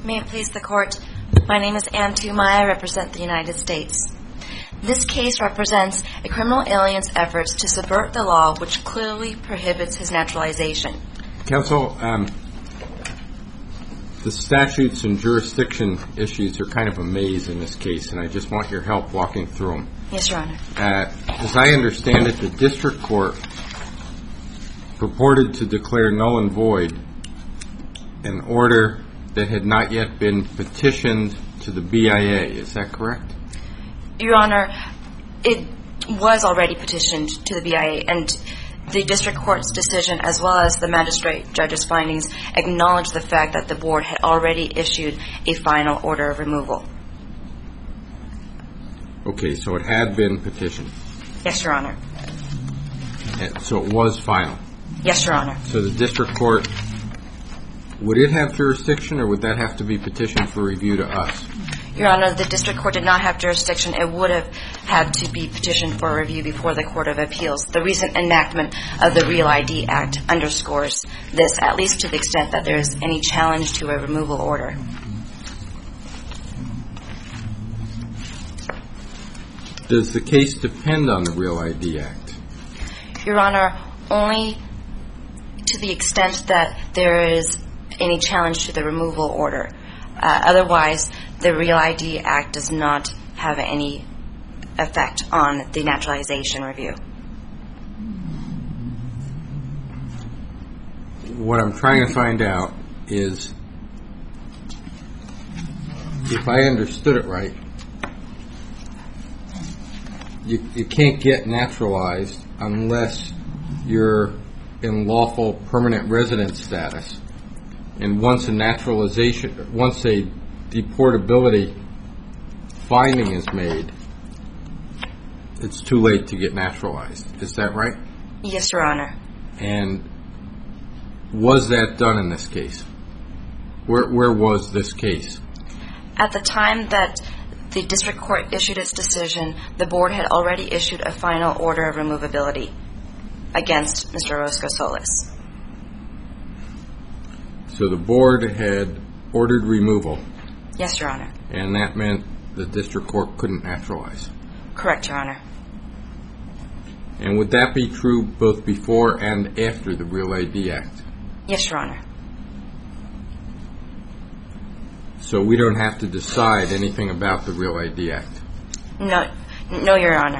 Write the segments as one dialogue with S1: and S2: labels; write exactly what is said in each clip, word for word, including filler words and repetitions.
S1: May it please the Court, my name is Ann Tumai. I represent the United States. This case represents a criminal alien's efforts to subvert the law which clearly prohibits his naturalization.
S2: Counsel, um, the statutes and jurisdiction issues are kind of a maze in this case, and I just want your help walking through them.
S1: Yes, Your Honor.
S2: Uh, as I understand it, the district court purported to declare null and void an order that had not yet been petitioned to the B I A. Is that correct?
S1: Your Honor, it was already petitioned to the B I A, and the district court's decision, as well as the magistrate judge's findings, acknowledged the fact that the board had already issued a final order of removal.
S2: Okay, so it had been petitioned.
S1: Yes, Your Honor.
S2: And so it was final.
S1: Yes, Your Honor.
S2: So the district court, would it have jurisdiction, or would that have to be petitioned for review to us?
S1: Your Honor, the district court did not have jurisdiction. It would have had to be petitioned for review before the Court of Appeals. The recent enactment of the Real I D Act underscores this, at least to the extent that there is any challenge to a removal order.
S2: Does the case depend on the Real I D Act?
S1: Your Honor, only to the extent that there is any challenge to the removal order. Uh, otherwise, the Real I D Act does not have any effect on the naturalization review.
S2: What I'm trying to find out is, if I understood it right, you, you can't get naturalized unless you're in lawful permanent resident status. And once a naturalization, once a deportability finding is made, it's too late to get naturalized. Is that right?
S1: Yes, Your Honor.
S2: And was that done in this case? Where, where was this case?
S1: At the time that the district court issued its decision, the board had already issued a final order of removability against Mister Orozco-Solis.
S2: So the board had ordered removal.
S1: Yes, Your Honor.
S2: And that meant the district court couldn't naturalize.
S1: Correct, Your Honor.
S2: And would that be true both before and after the Real I D Act?
S1: Yes, Your Honor.
S2: So we don't have to decide anything about the Real I D Act?
S1: No, no, Your Honor.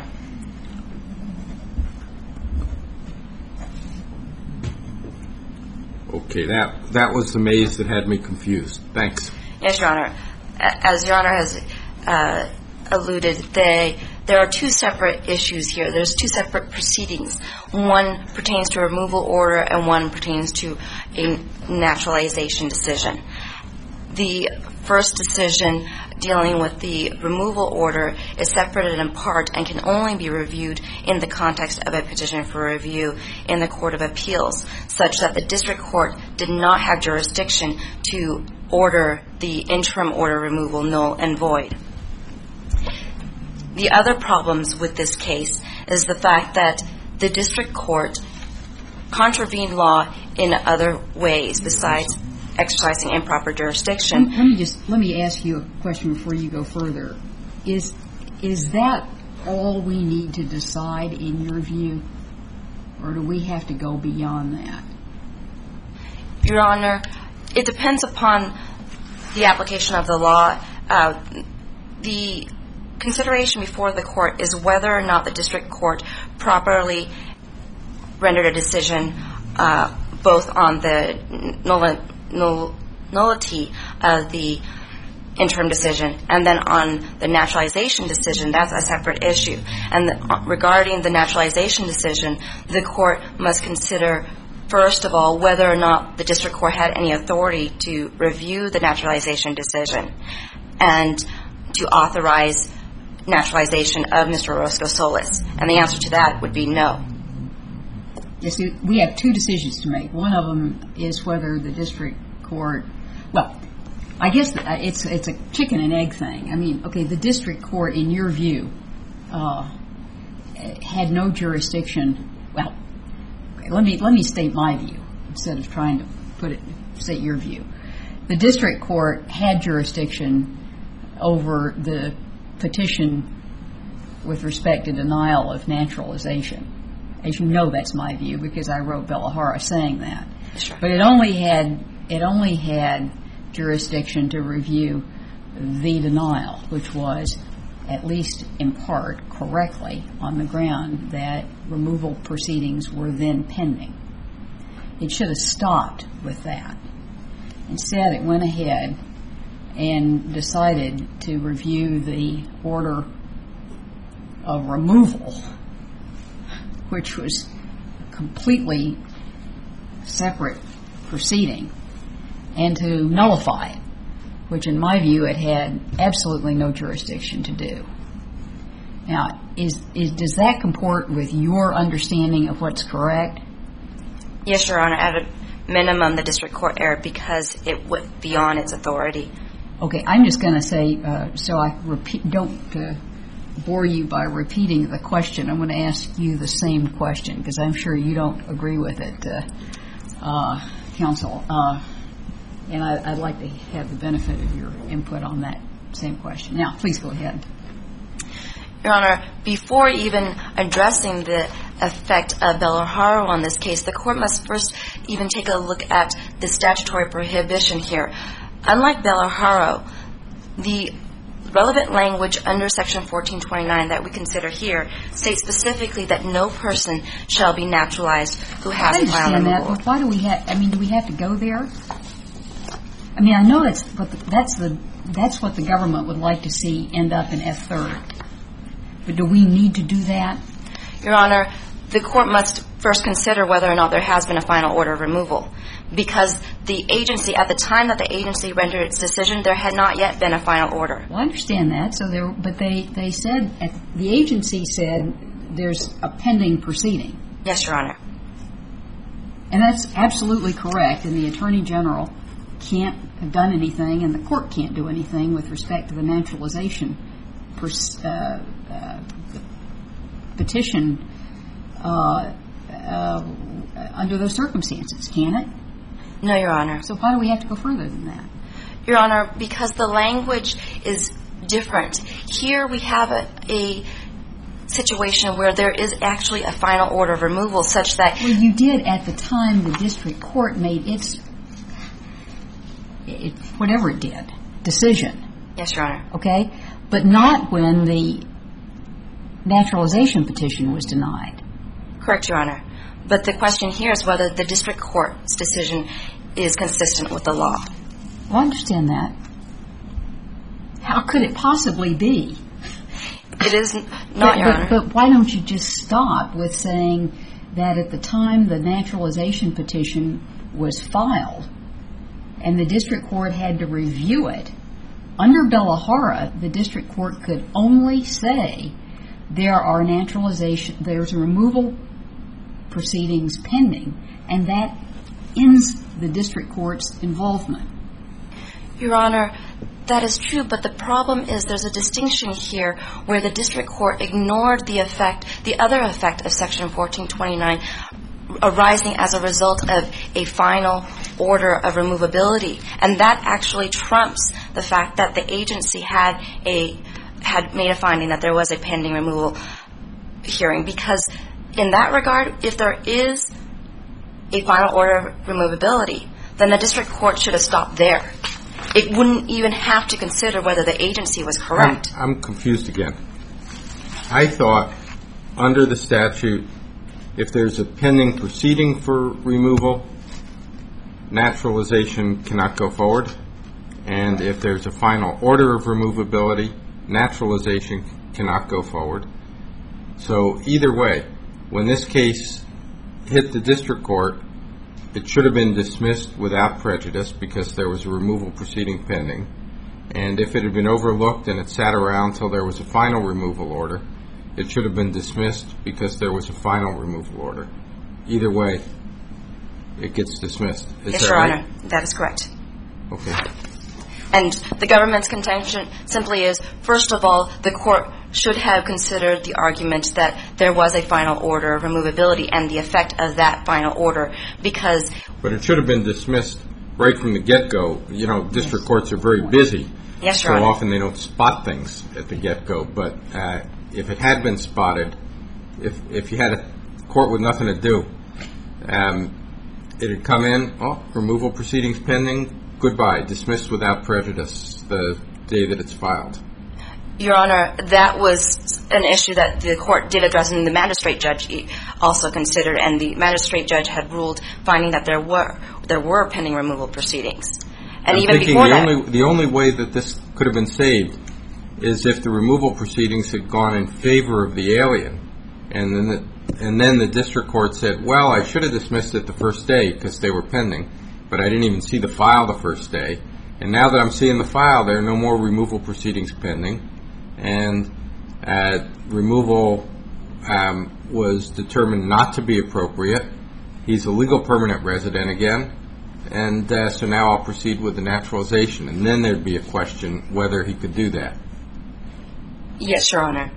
S2: Okay, that that was the maze that had me confused. Thanks.
S1: Yes, Your Honor. As Your Honor has uh, alluded, they, there are two separate issues here. There's two separate proceedings. One pertains to a removal order and one pertains to a naturalization decision. The first decision dealing with the removal order is separated in part and can only be reviewed in the context of a petition for review in the Court of Appeals, such that the district court did not have jurisdiction to order the interim order removal null and void. The other problems with this case is the fact that the district court contravened law in other ways besides exercising improper jurisdiction.
S3: Let me just let me ask you a question before you go further. Is is that all we need to decide in your view, or do we have to go beyond that?
S1: Your Honor, it depends upon the application of the law. Uh, the consideration before the court is whether or not the district court properly rendered a decision uh, both on the null Null, nullity of the interim decision, and then on the naturalization decision. That's a separate issue. And the, regarding the naturalization decision, the court must consider, first of all, whether or not the district court had any authority to review the naturalization decision and to authorize naturalization of Mister Orozco-Solis. And the answer to that would be no.
S3: Yes, we have two decisions to make. One of them is whether the district court, well, I guess it's it's a chicken and egg thing. I mean, okay, the district court, in your view, uh, had no jurisdiction. Well, okay, let me let me state my view instead of trying to put it state your view. the district court had jurisdiction over the petition with respect to denial of naturalization. As you know, that's my view because I wrote Bellahara saying that.
S1: Sure.
S3: But it only had it only had jurisdiction to review the denial, which was, at least in part, correctly on the ground that removal proceedings were then pending. It should have stopped with that. Instead, it went ahead and decided to review the order of removal, which was a completely separate proceeding, and to nullify it, which in my view it had absolutely no jurisdiction to do. Now, is, is does that comport with your understanding of what's correct?
S1: Yes, Your Honor. At a minimum, the district court erred because it went beyond its authority.
S3: Okay, I'm just going to say, uh, so I repeat, don't uh, bore you by repeating the question. I'm going to ask you the same question because I'm sure you don't agree with it, uh, uh, counsel. Uh, and I, I'd like to have the benefit of your input on that same question. Now, please go ahead.
S1: Your Honor, before even addressing the effect of Bellahara on this case, the court must first even take a look at the statutory prohibition here. Unlike Bellahara, the relevant language under Section fourteen twenty-nine that we consider here states specifically that no person shall be naturalized who has a final removal.
S3: I understand that, but why do we have, I mean, do we have to go there? I mean, I know that's what the, that's the that's what the government would like to see end up in F third. But do we need to do that?
S1: Your Honor, the court must first consider whether or not there has been a final order of removal, because the agency, at the time that the agency rendered its decision, there had not yet been a final order.
S3: Well, I understand that. So there, but they, they said, the agency said there's a pending proceeding.
S1: Yes, Your Honor.
S3: And that's absolutely correct. And the Attorney General can't have done anything, and the court can't do anything with respect to the naturalization pers- uh, uh, petition uh, uh, under those circumstances, can it?
S1: No, Your Honor.
S3: So why do we have to go further than that?
S1: Your Honor, because the language is different. Here we have a, a situation where there is actually a final order of removal such that...
S3: Well, you did at the time the district court made its, it, whatever it did, decision.
S1: Yes, Your Honor.
S3: Okay? But not when the naturalization petition was denied.
S1: Correct, Your Honor. But the question here is whether the district court's decision is consistent with the law.
S3: Well, I understand that. How could it possibly be?
S1: It is not,
S3: but,
S1: Your
S3: but,
S1: Honor.
S3: But why don't you just stop with saying that at the time the naturalization petition was filed and the district court had to review it, under Bellahara, the district court could only say there are naturalization, there's a removal proceedings pending, and that ends the district court's involvement.
S1: Your Honor, that is true, but the problem is there's a distinction here where the district court ignored the effect, the other effect of Section fourteen twenty-nine arising as a result of a final order of removability. And that actually trumps the fact that the agency had a had made a finding that there was a pending removal hearing, because in that regard, if there is a final order of removability, then the district court should have stopped there. It wouldn't even have to consider whether the agency was correct.
S2: I'm, I'm confused again. I thought under the statute, if there's a pending proceeding for removal, naturalization cannot go forward. And if there's a final order of removability, naturalization cannot go forward. So either way, when this case hit the district court, it should have been dismissed without prejudice because there was a removal proceeding pending. And if it had been overlooked and it sat around until there was a final removal order, it should have been dismissed because there was a final removal order. Either way, it gets dismissed. Is
S1: Yes,
S2: that
S1: Your
S2: right?
S1: Honor. That is correct.
S2: Okay.
S1: And the government's contention simply is, first of all, the court should have considered the argument that there was a final order of removability and the effect of that final order, because...
S2: But it should have been dismissed right from the get-go. You know, district courts are very busy.
S1: Yes, Your
S2: So
S1: Honor.
S2: often they don't spot things at the get-go. But uh, if it had been spotted, if if you had a court with nothing to do, um, it had come in, oh, removal proceedings pending, goodbye, dismissed without prejudice the day that it's filed.
S1: Your Honor, that was an issue that the court did address, and the magistrate judge also considered, and the magistrate judge had ruled, finding that there were there were pending removal proceedings. And
S2: I'm
S1: even
S2: thinking
S1: before
S2: the
S1: that,
S2: only the only way that this could have been saved is if the removal proceedings had gone in favor of the alien, and then the, and then the district court said, well, I should have dismissed it the first day because they were pending, but I didn't even see the file the first day, and now that I'm seeing the file, there are no more removal proceedings pending, and uh, removal um, was determined not to be appropriate. He's a legal permanent resident again. And uh, so now I'll proceed with the naturalization. And then there'd be a question whether he could do that.
S1: yes, Your Honor.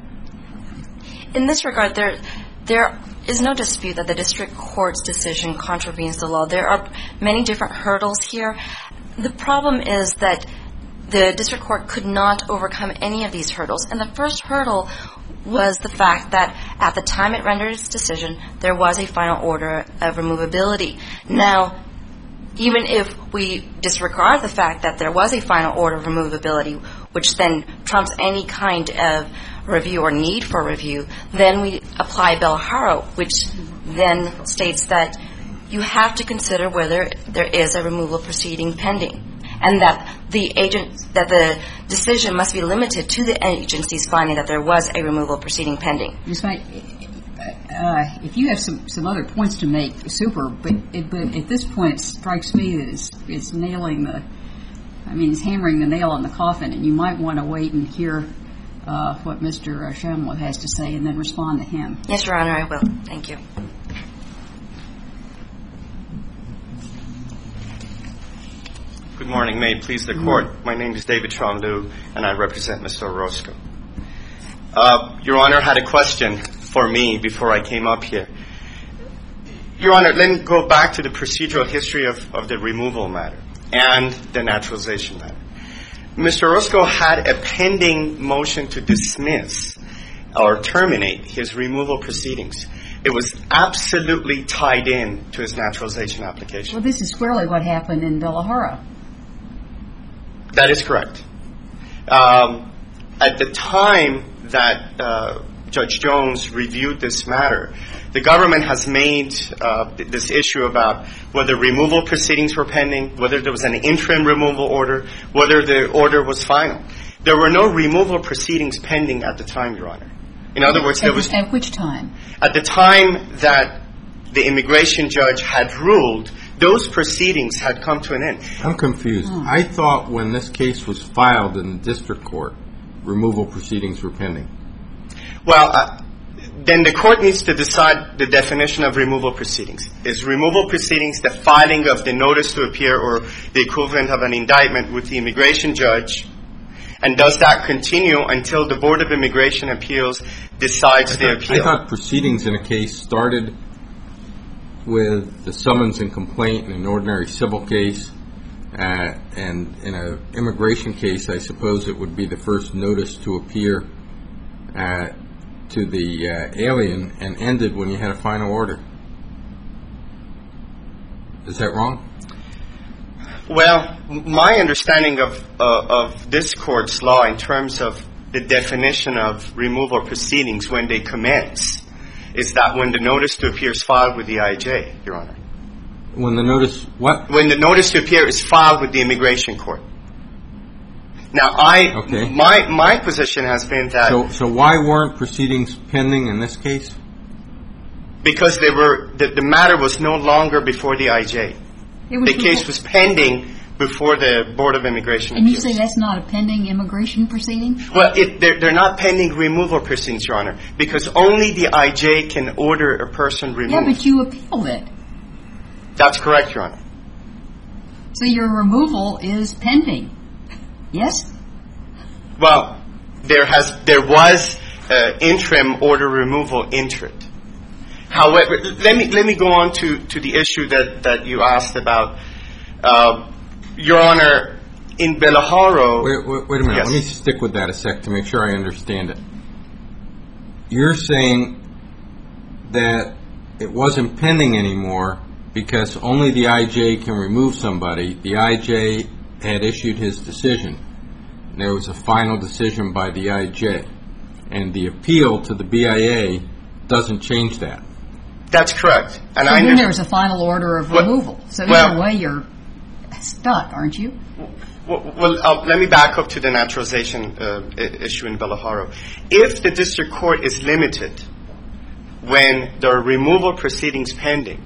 S1: In this regard, there there is no dispute that the district court's decision contravenes the law. There are many different hurdles here. The problem is that the district court could not overcome any of these hurdles. And the first hurdle was the fact that at the time it rendered its decision, there was a final order of removability. Now, even if we disregard the fact that there was a final order of removability, which then trumps any kind of review or need for review, then we apply Bellaharo, which then states that you have to consider whether there is a removal proceeding pending, and that the agent, that the decision must be limited to the agency's finding that there was a removal proceeding pending.
S3: Miz Knight, uh, if you have some, some other points to make, super, but, it, but at this point it strikes me that it's, it's nailing the, I mean, it's hammering the nail on the coffin, and you might want to wait and hear uh, what Mister Shamwood has to say and then respond to him.
S1: Yes, Your Honor, I will. Thank you.
S4: Good morning. May it please the Court. My name is David Tromlu, and I represent Mister Orozco. Uh, Your Honor had a question for me before I came up here. Your Honor, let me go back to the procedural history of, of the removal matter and the naturalization matter. Mister Orozco had a pending motion to dismiss or terminate his removal proceedings. It was absolutely tied in to his naturalization application.
S3: Well, this is squarely what happened in Bellaharo.
S4: That is correct. Um, at the time that uh, Judge Jones reviewed this matter, the government has made uh, this issue about whether removal proceedings were pending, whether there was an interim removal order, whether the order was final. There were no removal proceedings pending at the time, Your Honor. In other words, there was...
S3: At which time?
S4: At the time that the immigration judge had ruled, those proceedings had come to an end.
S2: I'm confused.
S3: Oh.
S2: I thought when this case was filed in the district court, removal proceedings were pending.
S4: Well, uh, then the court needs to decide the definition of removal proceedings. Is removal proceedings the filing of the notice to appear or the equivalent of an indictment with the immigration judge? And does that continue until the Board of Immigration Appeals decides the appeal?
S2: I thought proceedings in a case started with the summons and complaint in an ordinary civil case, uh, and in an immigration case, I suppose it would be the first notice to appear uh, to the uh, alien, and ended when you had a final order. Is that wrong?
S4: Well, my understanding of uh, of this court's law in terms of the definition of removal proceedings when they commence is that when the notice to appear is filed with the I J, Your Honor.
S2: When the notice, what?
S4: When the notice to appear is filed with the immigration court. Now, I,
S2: Okay.
S4: my my position has been that
S2: So, so why weren't proceedings pending in this case?
S4: because they were the, the matter was no longer before the I J.
S3: It was
S4: The case
S3: before-
S4: was pending before the Board of Immigration
S3: And you
S4: Appeals.
S3: say that's not a pending immigration proceeding?
S4: Well, it, they're, they're not pending removal proceedings, Your Honor, because only the I J can order a person removed.
S3: Yeah, but you appealed it.
S4: That's correct, Your Honor.
S3: So your removal is pending. Yes?
S4: Well, there has there was uh, interim order removal entered. However, let me let me go on to, to the issue that, that you asked about. Uh, Your Honor, in Bellaharo...
S2: Wait, wait, wait a minute.
S4: Yes.
S2: Let me stick with that a sec to make sure I understand it. You're saying that it wasn't pending anymore because only the I J can remove somebody. The I J had issued his decision. There was a final decision by the I J. And the appeal to the B I A doesn't change that.
S4: That's correct. And
S3: so
S4: I
S3: then
S4: under-
S3: there's a final order of
S4: well,
S3: removal. So
S4: well,
S3: either way, you're stuck, aren't you?
S4: Well, well uh, let me back up to the naturalization uh, I- issue in Bellaharo. If the district court is limited when there are removal proceedings pending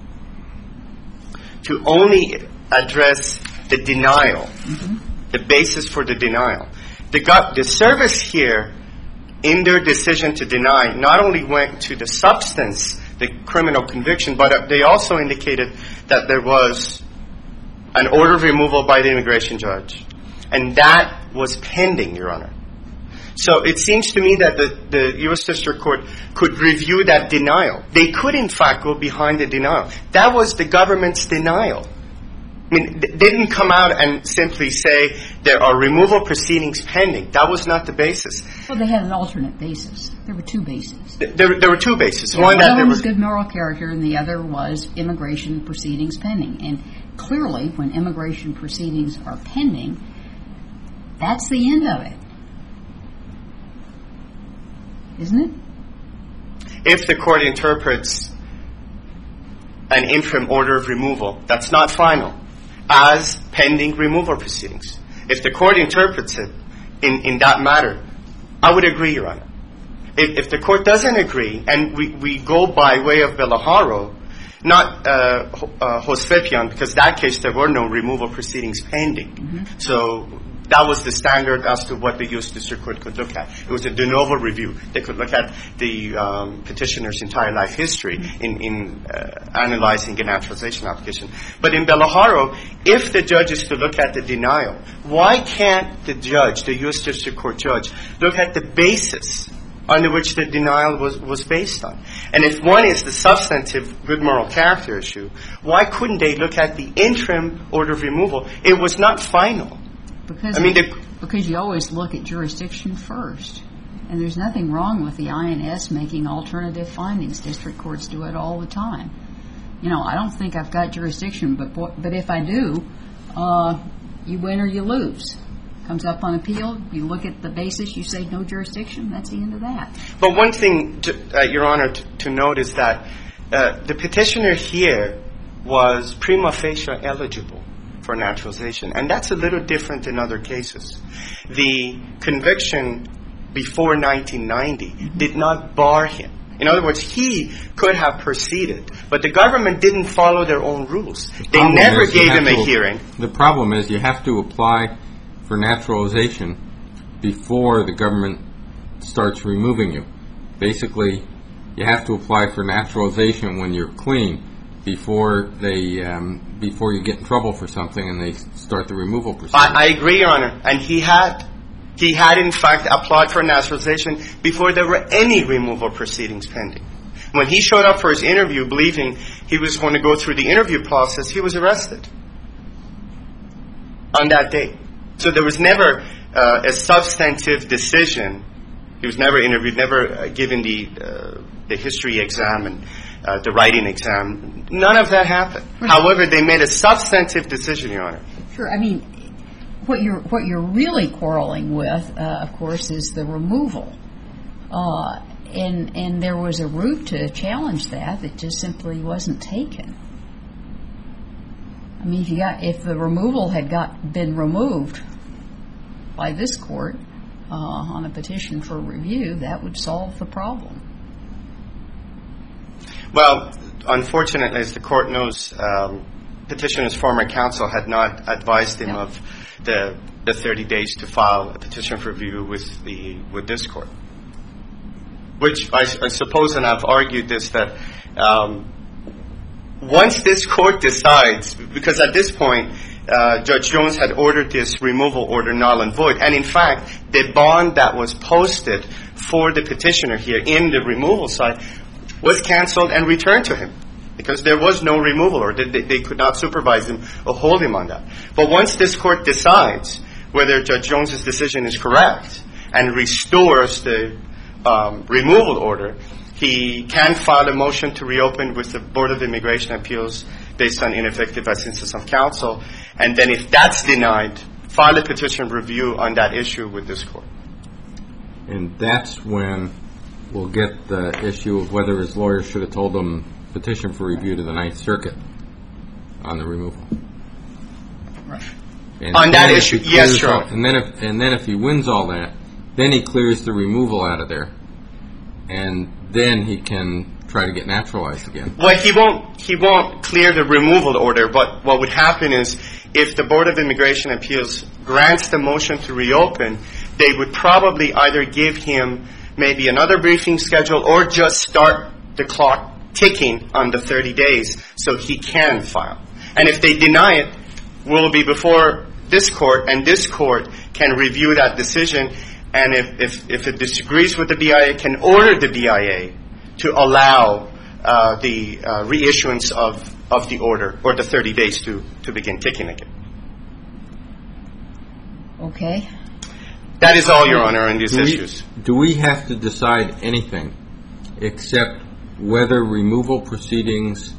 S4: to only address the denial, mm-hmm. the basis for the denial, the, go- the service here, in their decision to deny, not only went to the substance, the criminal conviction, but uh, they also indicated that there was an order of removal by the immigration judge. And that was pending, Your Honor. So it seems to me that the, the U S District Court could review that denial. They could, in fact, go behind the denial. That was the government's denial. I mean, they didn't come out and simply say there are removal proceedings pending. That was not the basis.
S3: Well, they had an alternate basis. There were two bases.
S4: There, there were two bases.
S3: Yeah,
S4: one
S3: one
S4: that
S3: of
S4: there
S3: them
S4: was
S3: was good moral character, and the other was immigration proceedings pending. And clearly, when immigration proceedings are pending, that's the end of it, isn't it?
S4: If the court interprets an interim order of removal that's not final as pending removal proceedings, if the court interprets it in, in that matter, I would agree, Your Honor. If, if the court doesn't agree, and we, we go by way of Bellaharo, not uh, uh, Josvepian, because that case there were no removal proceedings pending. Mm-hmm. So that was the standard as to what the U S District Court could look at. It was a de novo review. They could look at the um, petitioner's entire life history in, in uh, analyzing a naturalization application. But in Bellaharo, if the judge is to look at the denial, why can't the judge, the U S District Court judge, look at the basis under which the denial was, was based on? And if one is the substantive good moral character issue, why couldn't they look at the interim order of removal? It was not final.
S3: Because,
S4: I mean, the,
S3: because you always look at jurisdiction first. And there's nothing wrong with the I N S making alternative findings. District courts do it all the time. You know, I don't think I've got jurisdiction, but but if I do, uh, you win or you lose. Comes up on appeal, you look at the basis, you say no jurisdiction, that's the end of that.
S4: But one thing, to, uh, Your Honor, to, to note is that uh, the petitioner here was prima facie eligible for naturalization. And that's a little different in other cases. The conviction before nineteen ninety mm-hmm. did not bar him. In other words, he could have proceeded, but the government didn't follow their own rules.
S2: The
S4: they never gave him a
S2: to,
S4: hearing.
S2: The problem is you have to apply for naturalization before the government starts removing you. Basically, you have to apply for naturalization when you're clean before they um, before you get in trouble for something and they start the removal proceedings.
S4: I, I agree, Your Honor. And he had, he had in fact applied for naturalization before there were any removal proceedings pending. When he showed up for his interview, believing he was going to go through the interview process, he was arrested on that date. So there was never uh, a substantive decision. He was never interviewed, never uh, given the uh, the history exam and uh, the writing exam. None of that happened. Right. However, they made a substantive decision, Your Honor.
S3: Sure. I mean, what you're what you're really quarreling with, uh, of course, is the removal. Uh, and and there was a route to challenge that that just simply wasn't taken. I mean, if you got if the removal had got been removed by this court uh, on a petition for review, that would solve the problem.
S4: Well, unfortunately, as the court knows, um, petitioner's former counsel had not advised him yep. of the the thirty days to file a petition for review with the with this court. Which I, I suppose, and I've argued this, that um, once this court decides, because at this point uh, Judge Jones had ordered this removal order null and void, and in fact the bond that was posted for the petitioner here in the removal side was canceled and returned to him. The because there was no removal, or they, they could not supervise him or hold him on that. But once this court decides whether Judge Jones's decision is correct and restores the um, removal order, he can file a motion to reopen with the Board of Immigration Appeals based on ineffective assistance of counsel. And then if that's denied, file a petition review on that issue with this court.
S2: And that's when we'll get the issue of whether his lawyer should have told him petition for review to the Ninth Circuit on the removal.
S3: Right.
S2: And
S4: On that
S2: then if
S4: issue,
S2: he
S4: yes,
S2: clears
S4: Your
S2: all-
S4: Honor.
S2: And then if and then if he wins all that, then he clears the removal out of there, and then he can try to get naturalized again.
S4: Well, he won't, he won't clear the removal order, but what would happen is if the Board of Immigration Appeals grants the motion to reopen, they would probably either give him maybe another briefing schedule or just start the clock ticking on the thirty days so he can file. And if they deny it, we'll be before this court, and this court can review that decision, and if, if, if it disagrees with the B I A, can order the B I A to allow uh, the uh, reissuance of, of the order or the thirty days to, to begin ticking again.
S3: Okay.
S4: That is all, Your Honor, on these
S2: Do we,
S4: issues.
S2: do we have to decide anything except whether removal proceedings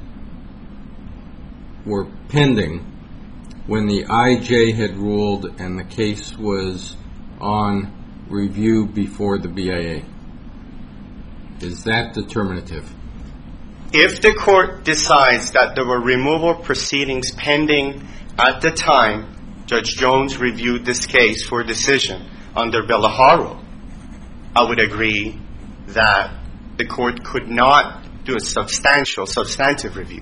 S2: were pending when the I J had ruled and the case was on review before the B I A? Is that determinative?
S4: If the court decides that there were removal proceedings pending at the time Judge Jones reviewed this case for decision under Bellaharo, I would agree that the court could not do a substantial, substantive review.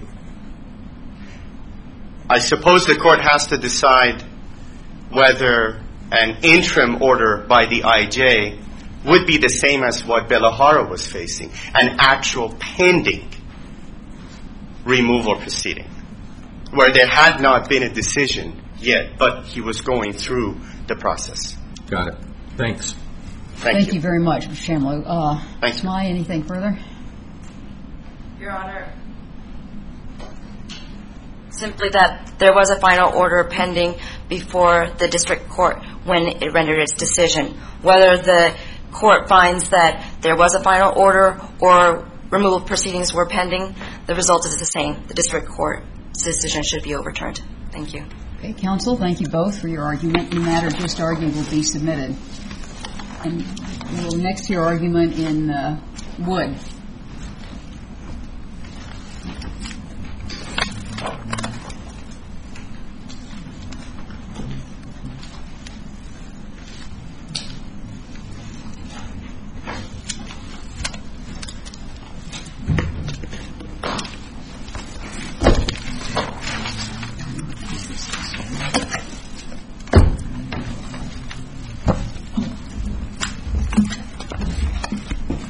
S4: I suppose the court has to decide whether an interim order by the I J would be the same as what Bellaharo was facing, an actual pending removal proceeding, where there had not been a decision yet, but he was going through the process.
S2: Got it. Thanks.
S4: Thank,
S3: Thank you. very much, Mister Shamlo. Uh,
S4: Thank you.
S3: Smai, anything further?
S1: Your Honor, simply that there was a final order pending before the district court when it rendered its decision. Whether the court finds that there was a final order or removal proceedings were pending, the result is the same. The district court's decision should be overturned. Thank you.
S3: Okay, counsel, thank you both for your argument. The matter just argued will be submitted. And we will next hear argument in uh, Wood.